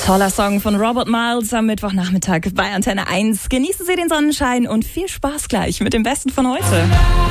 Toller Song von Robert Miles am Mittwochnachmittag bei Antenne 1. Genießen Sie den Sonnenschein und viel Spaß gleich mit dem Besten von heute.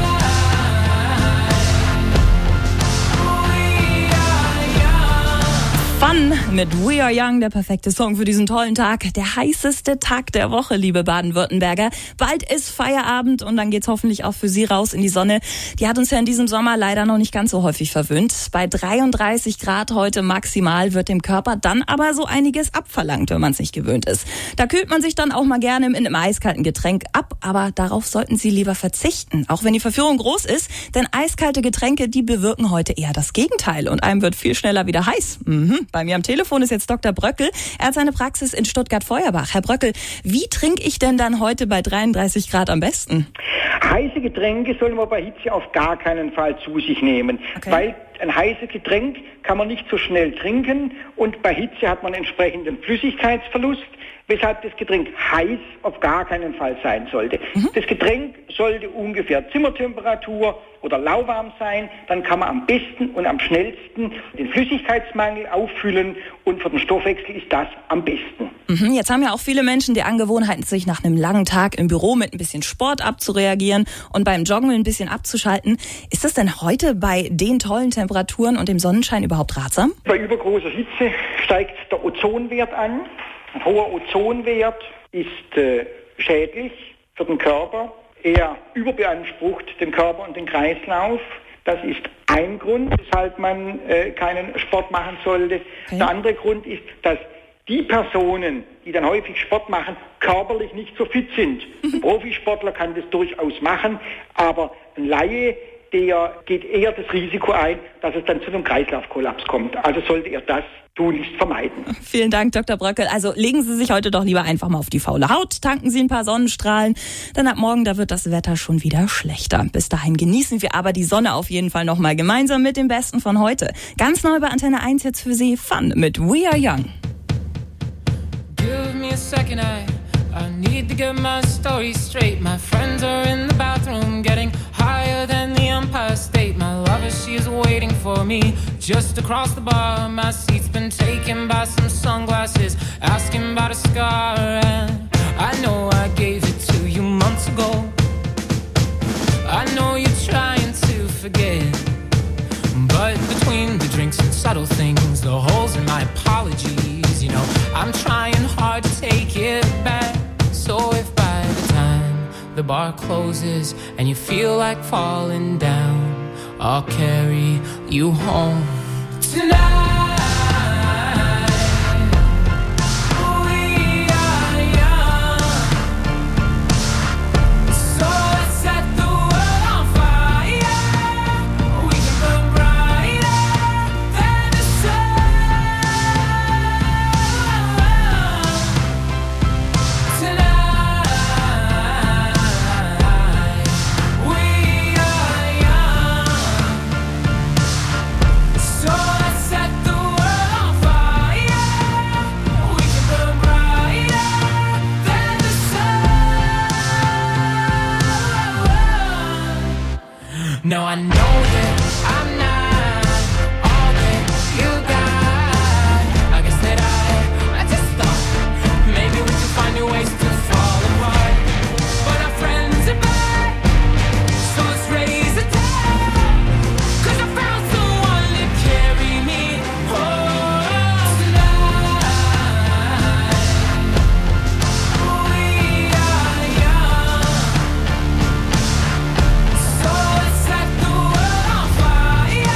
Fun mit We Are Young, der perfekte Song für diesen tollen Tag. Der heißeste Tag der Woche, liebe Baden-Württemberger. Bald ist Feierabend und dann geht's hoffentlich auch für Sie raus in die Sonne. Die hat uns ja in diesem Sommer leider noch nicht ganz so häufig verwöhnt. Bei 33 Grad heute maximal wird dem Körper dann aber so einiges abverlangt, wenn man es nicht gewöhnt ist. Da kühlt man sich dann auch mal gerne mit einem eiskalten Getränk ab, aber darauf sollten Sie lieber verzichten, auch wenn die Verführung groß ist. Denn eiskalte Getränke, die bewirken heute eher das Gegenteil und einem wird viel schneller wieder heiß. Bei mir am Telefon ist jetzt Dr. Bröckel. Er hat seine Praxis in Stuttgart-Feuerbach. Herr Bröckel, wie trinke ich denn dann heute bei 33 Grad am besten? Heiße Getränke soll man bei Hitze auf gar keinen Fall zu sich nehmen, weil ein heißes Getränk kann man nicht so schnell trinken und bei Hitze hat man entsprechenden Flüssigkeitsverlust, weshalb das Getränk heiß auf gar keinen Fall sein sollte. Das Getränk sollte ungefähr Zimmertemperatur oder lauwarm sein, dann kann man am besten und am schnellsten den Flüssigkeitsmangel auffüllen und für den Stoffwechsel ist das am besten. Jetzt haben ja auch viele Menschen die Angewohnheit, sich nach einem langen Tag im Büro mit ein bisschen Sport abzureagieren und beim Joggen ein bisschen abzuschalten. Ist das denn heute bei den tollen Temperaturen und dem Sonnenschein überhaupt ratsam? Bei übergroßer Hitze steigt der Ozonwert an. Ein hoher Ozonwert ist schädlich für den Körper. Er überbeansprucht den Körper und den Kreislauf. Das ist ein Grund, weshalb man keinen Sport machen sollte. Okay. Der andere Grund ist, dass die Personen, die dann häufig Sport machen, körperlich nicht so fit sind. Ein Profisportler kann das durchaus machen, aber ein Laie, der geht eher das Risiko ein, dass es dann zu einem Kreislaufkollaps kommt. Also sollte er das tunlichst vermeiden. Vielen Dank, Dr. Bröckel. Also legen Sie sich heute doch lieber einfach mal auf die faule Haut, tanken Sie ein paar Sonnenstrahlen, denn ab morgen, da wird das Wetter schon wieder schlechter. Bis dahin genießen wir aber die Sonne auf jeden Fall nochmal gemeinsam mit dem Besten von heute. Ganz neu bei Antenne 1 jetzt für Sie Fun mit We Are Young. Give me a second, I need to get my story straight. My friends are in the bathroom getting higher than the Empire State. My lover, she is waiting for me just across the bar. My seat's been taken by some sunglasses, asking about a scar. And I know I gave it to you months ago. I know you're trying to forget, but between the drinks and subtle things, the holes in my apologies, you know, I'm trying hard to take it back. So if by the time the bar closes and you feel like falling down, I'll carry you home tonight. No, I know that I'm not all that you got. I guess that I just thought maybe we could find new ways to fall apart. But our friends are back, so let's raise the tide. 'Cause I found someone to carry me home tonight. We are young, so let's set the world on fire.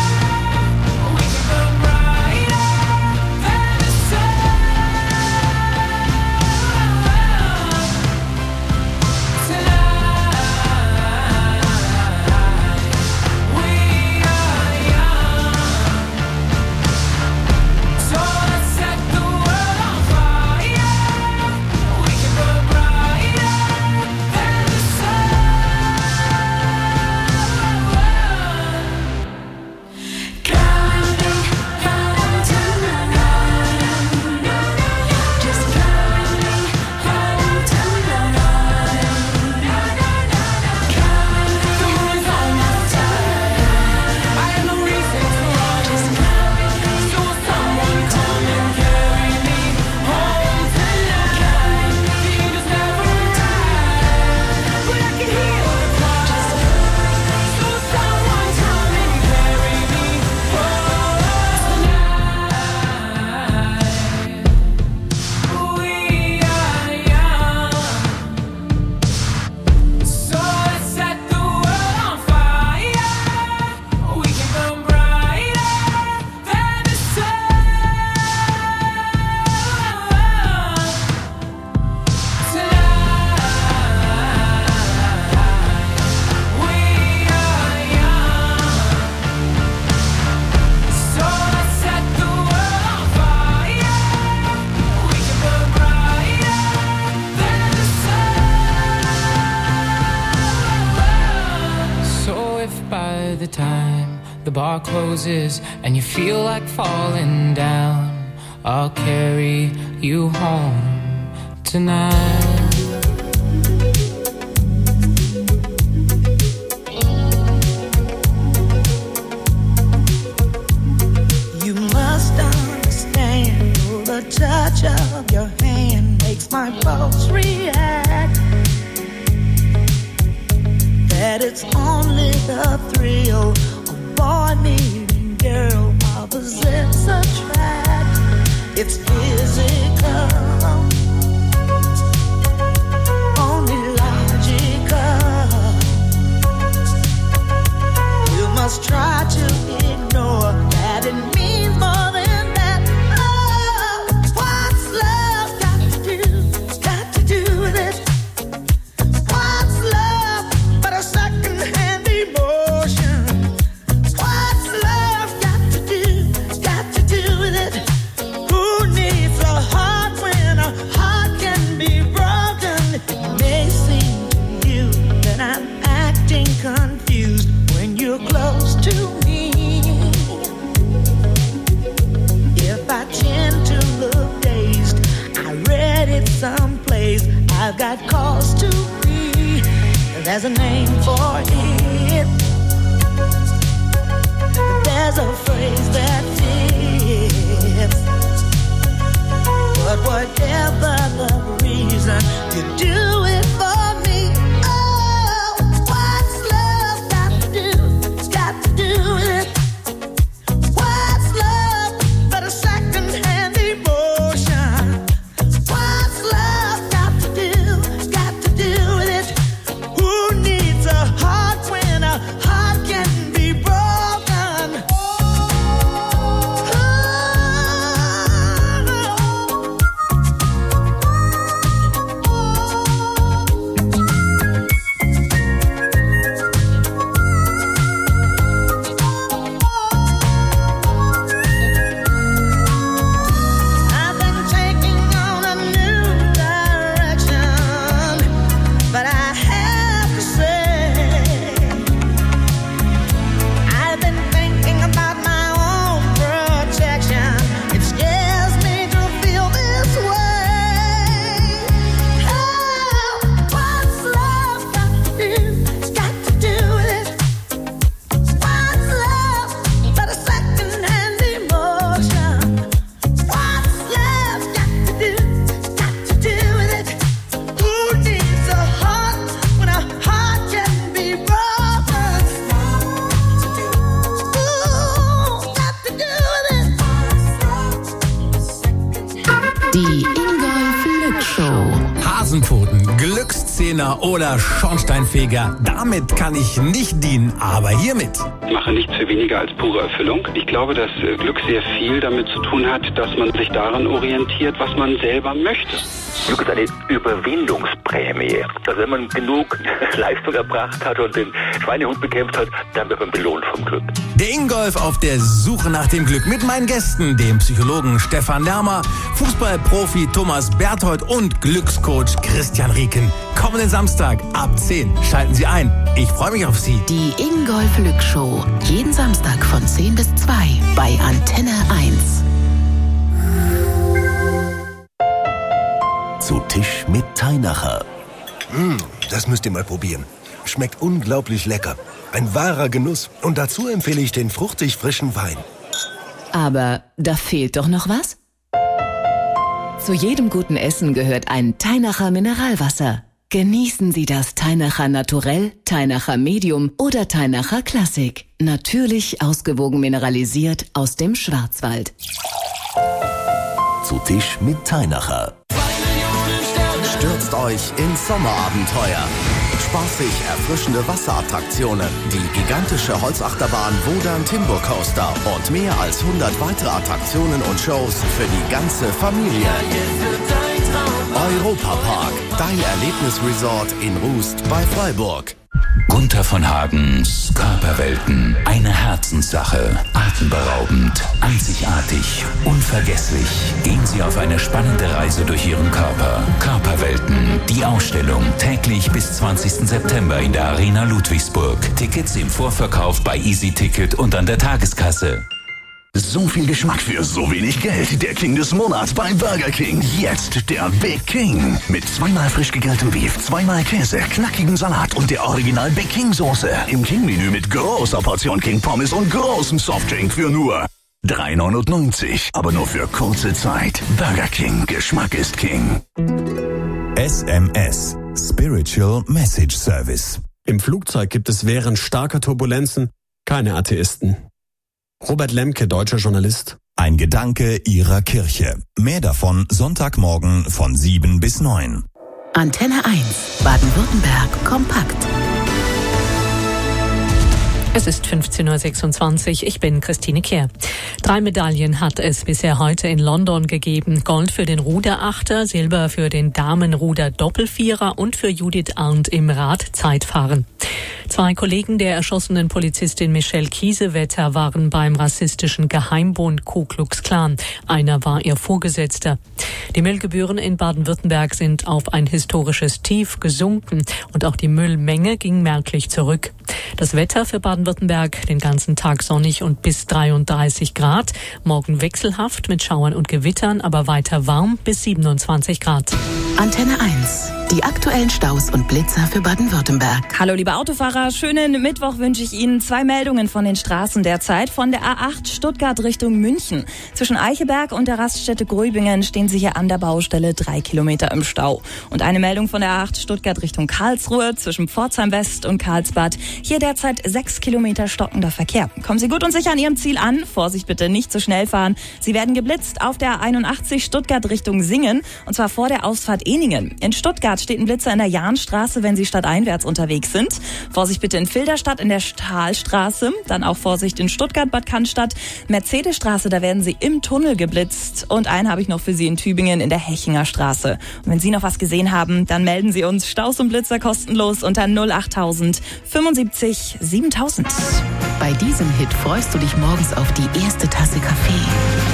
by the time the bar closes and you feel like falling down, I'll carry you home tonight. You must understand, the touch of your hand makes my pulse react. That it's only the thrill of boy meeting girl, opposites attract. It's physical, only logical. You must try to ignore that it means more than that. Oh, what's love got to do with it? What's love but a second-hand emotion? What's love got to do with it? Who needs a heart when a heart can be broken? It may seem to you that I'm acting confused when you're close to me. If I tend to look dazed, I read it someplace. I've got cause to be. There's a name for it. There's a phrase that fits. But whatever the reason, you do it for me. Oh, what's love got to do with it? What's love but a second-hand emotion? What's love got to do with it? Who needs a heart when a heart can be broken? I've been taking on a new direction, but I have to say, I've been thinking about my own protection. It scares me to feel this way. Oh, what's love got to do with it? What's love but a second-hand emotion? What's love got to do with it? Who needs a heart when a heart can be broken? Ooh, got to do with it. Die Ingolf Lück Show. Hasenpfoten, Glückszehner oder Schornsteinfeger, damit kann ich nicht dienen, aber hiermit. Ich mache nichts für weniger als pure Erfüllung. Ich glaube, dass Glück sehr viel damit zu tun hat, dass man sich daran orientiert, was man selber möchte. Glück ist eine Überwindungsprämie. Also wenn man genug Leistung erbracht hat und den Schweinehund bekämpft hat, dann wird man belohnt vom Glück. Der Ingolf auf der Suche nach dem Glück mit meinen Gästen, dem Psychologen Stefan Lermer, Fußballprofi Thomas Berthold und Glückscoach Christian Rieken. Kommenden Samstag ab 10 schalten Sie ein. Ich freue mich auf Sie. Die Ingolf Lück Show. Jeden Samstag von 10 bis 2 bei Antenne 1. Zu Tisch mit Theinacher. Das müsst ihr mal probieren. Schmeckt unglaublich lecker. Ein wahrer Genuss. Und dazu empfehle ich den fruchtig frischen Wein. Aber da fehlt doch noch was? Zu jedem guten Essen gehört ein Theinacher Mineralwasser. Genießen Sie das Theinacher Naturell, Theinacher Medium oder Theinacher Classic. Natürlich ausgewogen mineralisiert aus dem Schwarzwald. Zu Tisch mit Theinacher. Stürzt euch ins Sommerabenteuer. Spaßig erfrischende Wasserattraktionen, die gigantische Holzachterbahn Wodan Timber Coaster und mehr als 100 weitere Attraktionen und Shows für die ganze Familie. Europa Park, dein Erlebnisresort in Rust bei Freiburg. Gunther von Hagens Körperwelten. Eine Herzenssache. Atemberaubend, einzigartig, unvergesslich. Gehen Sie auf eine spannende Reise durch Ihren Körper. Körperwelten. Die Ausstellung. Täglich bis 20. September in der Arena Ludwigsburg. Tickets im Vorverkauf bei Easy Ticket und an der Tageskasse. So viel Geschmack für so wenig Geld. Der King des Monats bei Burger King. Jetzt der Big King. Mit 2-mal frisch gegrilltem Beef, 2-mal Käse, knackigen Salat und der Original Big King Soße. Im King-Menü mit großer Portion King Pommes und großem Softdrink für nur 3,99. Aber nur für kurze Zeit. Burger King. Geschmack ist King. SMS. Spiritual Message Service. Im Flugzeug gibt es während starker Turbulenzen keine Atheisten. Robert Lemke, deutscher Journalist. Ein Gedanke Ihrer Kirche. Mehr davon Sonntagmorgen von 7 bis 9. Antenne 1, Baden-Württemberg, kompakt. Es ist 15.26 Uhr, ich bin Christine Kehr. 3 Medaillen hat es bisher heute in London gegeben. Gold für den Ruderachter, Silber für den Damenruder-Doppelvierer und für Judith Arndt im Radzeitfahren. 2 Kollegen der erschossenen Polizistin Michelle Kiesewetter waren beim rassistischen Geheimbund Ku Klux Klan. Einer war ihr Vorgesetzter. Die Müllgebühren in Baden-Württemberg sind auf ein historisches Tief gesunken und auch die Müllmenge ging merklich zurück. Das Wetter für Baden-Württemberg den ganzen Tag sonnig und bis 33 Grad. Morgen wechselhaft mit Schauern und Gewittern, aber weiter warm bis 27 Grad. Antenne 1. Die aktuellen Staus und Blitzer für Baden-Württemberg. Hallo liebe Autofahrer, schönen Mittwoch wünsche ich Ihnen. 2 Meldungen von den Straßen derzeit. Von der A8 Stuttgart Richtung München. Zwischen Eicheberg und der Raststätte Gröbingen stehen Sie hier an der Baustelle 3 Kilometer im Stau. Und eine Meldung von der A8 Stuttgart Richtung Karlsruhe zwischen Pforzheim West und Karlsbad. Hier derzeit 6 Kilometer stockender Verkehr. Kommen Sie gut und sicher an Ihrem Ziel an. Vorsicht bitte, nicht zu schnell fahren. Sie werden geblitzt auf der A81 Stuttgart Richtung Singen. Und zwar vor der Ausfahrt Ehningen. In Stuttgart steht ein Blitzer in der Jahnstraße, wenn Sie stadteinwärts unterwegs sind. Vorsicht bitte in Filderstadt in der Stahlstraße. Dann auch Vorsicht in Stuttgart, Bad Cannstatt. Mercedesstraße, da werden Sie im Tunnel geblitzt. Und einen habe ich noch für Sie in Tübingen in der Hechinger Straße. Und wenn Sie noch was gesehen haben, dann melden Sie uns. Staus und Blitzer kostenlos unter 08000 75 7000. Bei diesem Hit freust du dich morgens auf die erste Tasse Kaffee.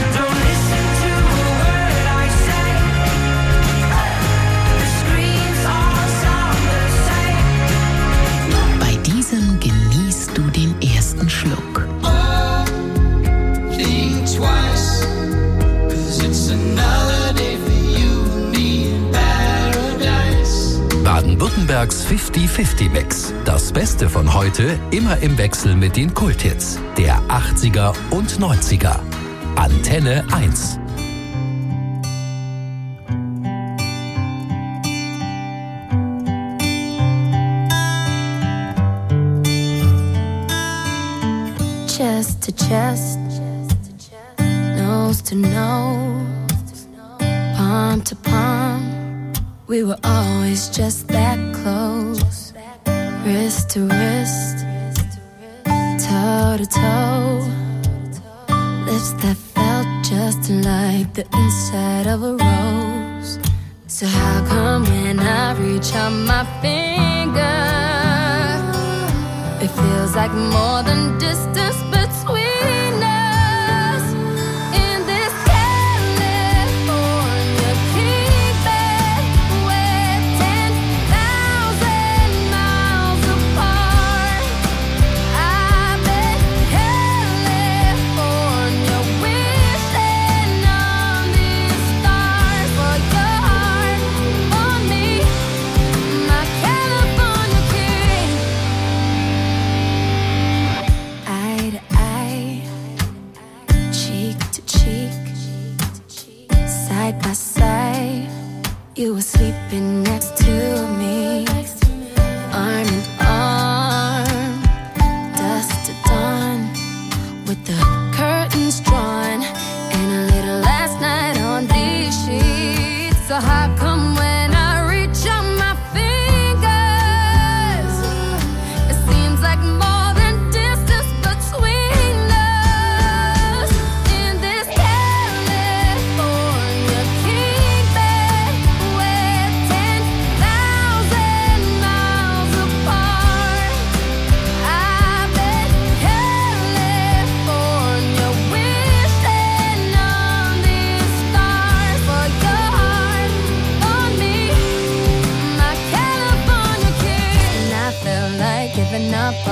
Genießt du den ersten Schluck. Baden-Württembergs 50-50-Mix. Das Beste von heute immer im Wechsel mit den Kulthits der 80er und 90er. Antenne 1. Chest to chest, nose to nose, palm to palm. We were always just that close. Wrist to wrist, toe to toe. Lips that felt just like the inside of a rose. So how come when I reach out my finger, it feels like more than distance between us. In this California keeping, we're 10,000 miles apart. I've been California wishing on these stars for your heart, for me, my California king. Eye to eye,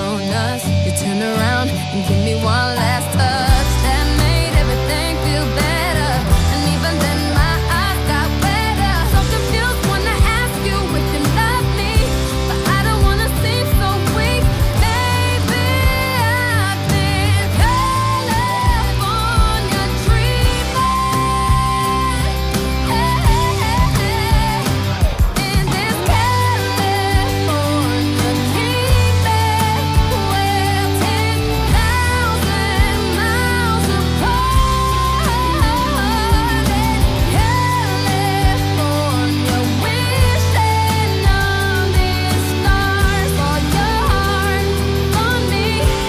on us. You turn around and give me one last touch. That made everything feel better. And even then my eyes got wetter. So confused when I ask you if you love me, but I don't wanna seem so weak. Maybe I've been California dreaming. In this California dreaming, we're 10,000 miles apart. California, wishing on these stars for your heart, for me.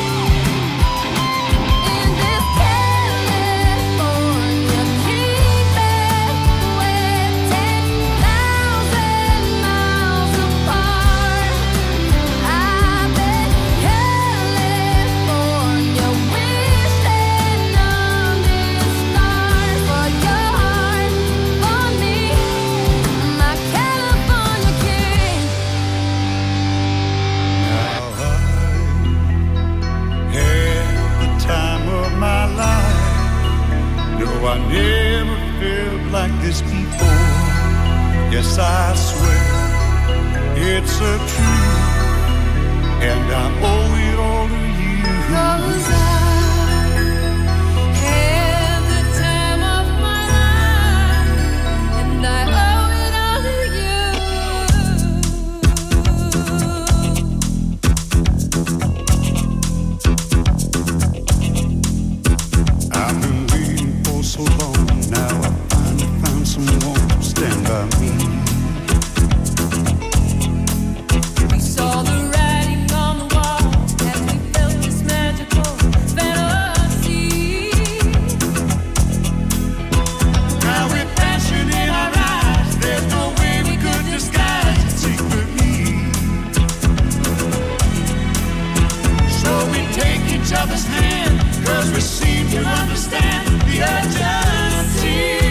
In this California dreaming, we're 10,000 miles apart. I bet California, wishing on these stars for your heart, for me. My California king. Had the time of my life. No, I never felt like this before. Yes, I swear it's a truth, and I owe it all to you. 'Cause I had the time of my life, and I owe it all to you. I've been waiting for so long. Now I finally found someone to stand by me. We saw the writing on the wall as we felt this magical fantasy. Now with passion in our eyes, there's no way we could disguise it secretly. So we take each other's hand, 'cause we seem to understand the urgency.